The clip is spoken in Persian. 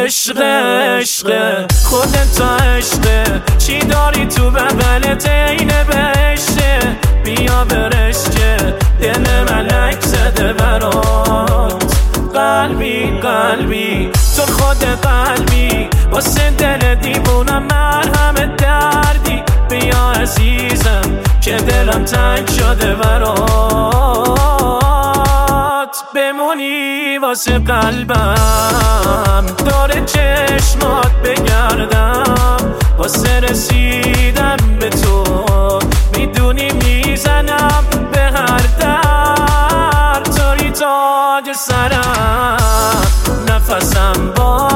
عشق عشق خودت تا عشق چی داری تو بغلت این بهشته بیا برشته دل ملک زده برات قلبی قلبی تو خود قلبی واسه دل دیوونم مرهم دردی بیا عزیزم که دلم تنگ شده برات بمونی واسه قلبم داره چشمات بگردم واسه رسیدن به تو میدونی میزنم به هر در توی تاج سرم نفسم با